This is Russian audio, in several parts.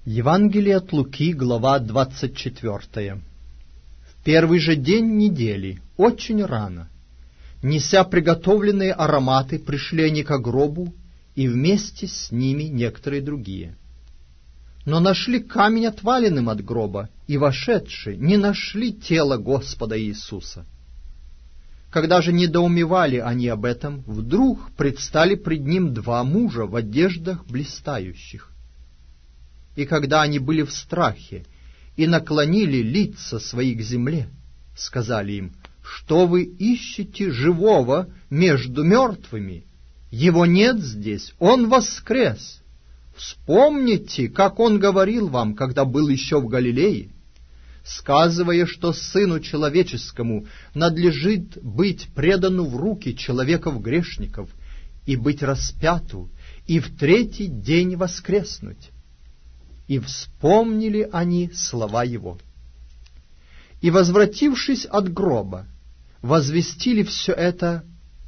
Евангелие от Луки, глава 24. В первый же день недели, очень рано, неся приготовленные ароматы, пришли они ко гробу, и вместе с ними некоторые другие. Но нашли камень отваленным от гроба, и, вошедши, не нашли тела Господа Иисуса. Когда же недоумевали они об этом, вдруг предстали пред ним два мужа в одеждах блистающих. И когда они были в страхе и наклонили лица свои к земле, сказали им: «Что вы ищете живого между мертвыми? Его нет здесь, он воскрес. Вспомните, как он говорил вам, когда был еще в Галилее, сказывая, что Сыну Человеческому надлежит быть предану в руки человеков-грешников и быть распяту, и в третий день воскреснуть». И вспомнили они слова его. И, возвратившись от гроба, возвестили все это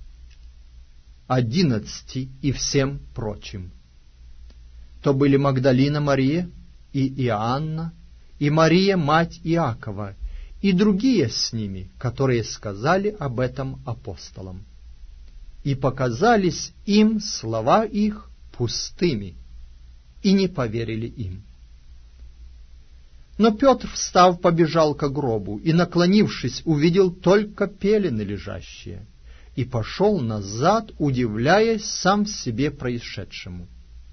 11 и всем прочим. То были Магдалина Мария и Иоанна, и Мария, мать Иакова, и другие с ними, которые сказали об этом апостолам. И показались им слова их пустыми, и не поверили им. Но Петр, встав, побежал ко гробу, и, наклонившись, увидел только пелены лежащие, и пошел назад, удивляясь сам себе происшедшему.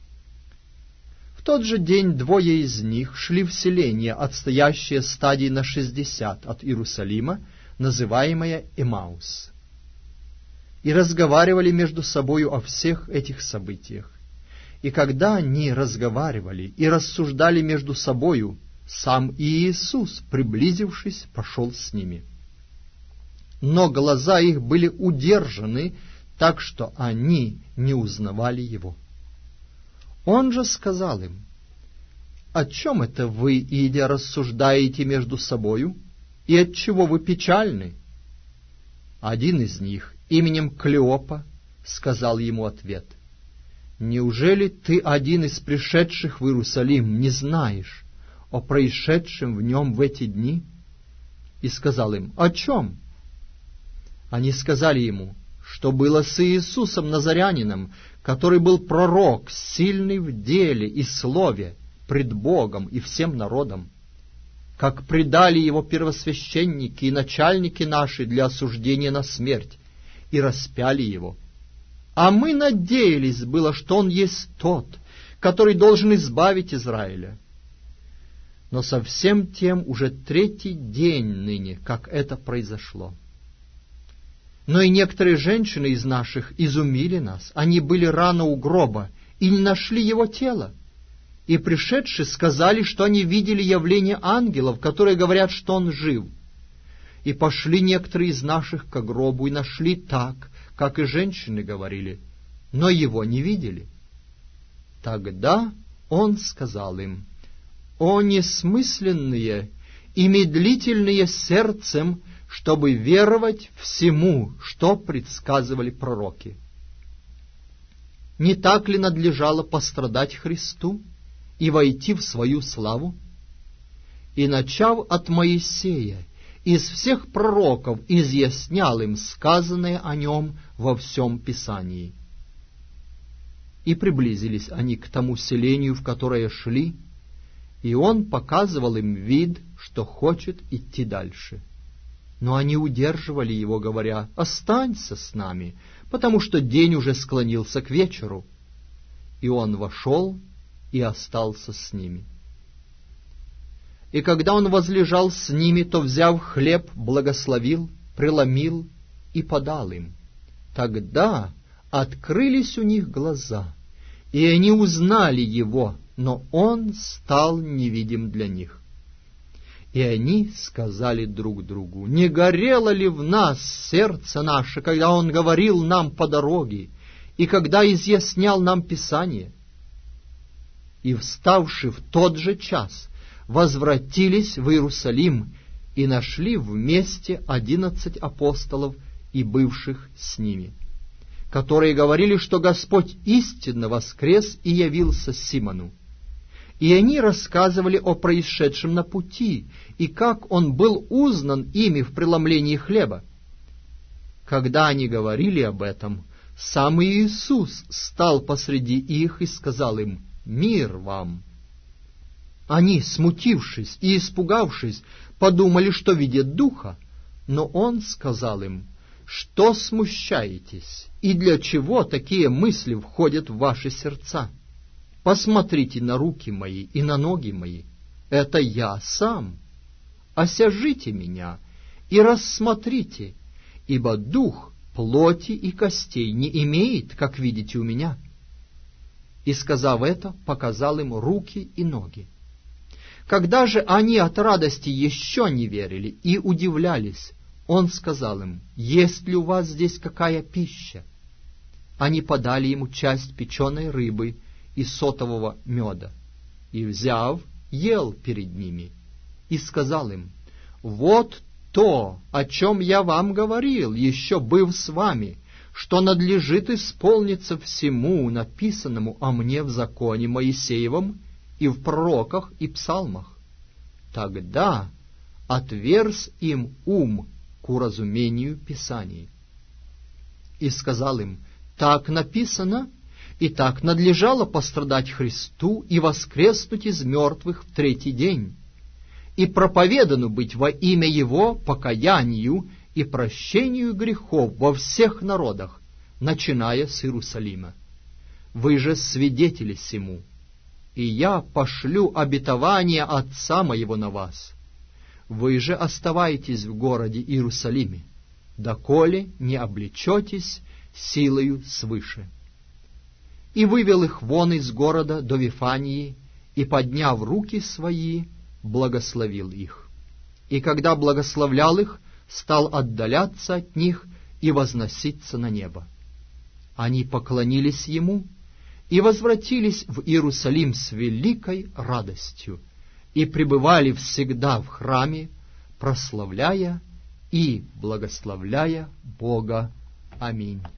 В тот же день двое из них шли в селение, отстоящее стадий на 60 от Иерусалима, называемое Эмаус, и разговаривали между собою о всех этих событиях. И когда они разговаривали и рассуждали между собою, сам Иисус, приблизившись, пошел с ними. Но глаза их были удержаны, так что они не узнавали его. Он же сказал им: «О чем это вы, идя, рассуждаете между собою, и отчего вы печальны?» Один из них, именем Клеопа, сказал ему ответ: «Неужели ты, один из пришедших в Иерусалим, не знаешь о происшедшем в нем в эти дни?» И сказал им: «О чем?» Они сказали ему, что было с Иисусом Назарянином, который был пророк, сильный в деле и слове пред Богом и всем народом, как предали его первосвященники и начальники наши для осуждения на смерть, и распяли его. А мы надеялись было, что он есть тот, который должен избавить Израиля. Но совсем тем уже третий день ныне, как это произошло. Но и некоторые женщины из наших изумили нас. Они были рано у гроба и не нашли его тела. И пришедшие сказали, что они видели явление ангелов, которые говорят, что он жив. И пошли некоторые из наших к гробу и нашли так, как и женщины говорили, но его не видели. Тогда он сказал им: «О несмысленные и медлительные сердцем, чтобы веровать всему, что предсказывали пророки. Не так ли надлежало пострадать Христу и войти в свою славу? И, начав от Моисея, из всех пророков изъяснял им сказанное о нем во всем Писании». И приблизились они к тому селению, в которое шли, и он показывал им вид, что хочет идти дальше. Но они удерживали его, говоря: «Останься с нами, потому что день уже склонился к вечеру». И он вошел и остался с ними. И когда он возлежал с ними, то, взяв хлеб, благословил, преломил и подал им. Тогда открылись у них глаза, и они узнали его, но он стал невидим для них. И они сказали друг другу: «Не горело ли в нас сердце наше, когда он говорил нам по дороге, и когда изъяснял нам Писание?» И, вставши в тот же час, возвратились в Иерусалим и нашли вместе 11 апостолов и бывших с ними, которые говорили, что Господь истинно воскрес и явился Симону. И они рассказывали о происшедшем на пути, и как он был узнан ими в преломлении хлеба. Когда они говорили об этом, сам Иисус стал посреди их и сказал им: «Мир вам!» Они, смутившись и испугавшись, подумали, что видят духа, но он сказал им: «Что смущаетесь, и для чего такие мысли входят в ваши сердца? Посмотрите на руки мои и на ноги мои, это я сам. Осяжите меня и рассмотрите, ибо дух плоти и костей не имеет, как видите у меня». И, сказав это, показал им руки и ноги. Когда же они от радости еще не верили и удивлялись, он сказал им: «Есть ли у вас здесь какая пища?» Они подали ему часть печеной рыбы и сотового меда, и, взяв, ел перед ними, и сказал им: «Вот то, о чем я вам говорил, еще быв с вами, что надлежит исполниться всему написанному о мне в законе Моисеевом и в пророках и псалмах». Тогда отверз им ум к уразумению Писаний. И сказал им: «Так написано, и так надлежало пострадать Христу и воскреснуть из мертвых в третий день, и проповедану быть во имя Его покаянию и прощению грехов во всех народах, начиная с Иерусалима. Вы же свидетели сему, и я пошлю обетование Отца моего на вас. Вы же оставайтесь в городе Иерусалиме, доколе не облечетесь силою свыше». И вывел их вон из города до Вифании, и, подняв руки свои, благословил их. И когда благословлял их, стал отдаляться от них и возноситься на небо. Они поклонились ему и возвратились в Иерусалим с великой радостью, и пребывали всегда в храме, прославляя и благословляя Бога. Аминь.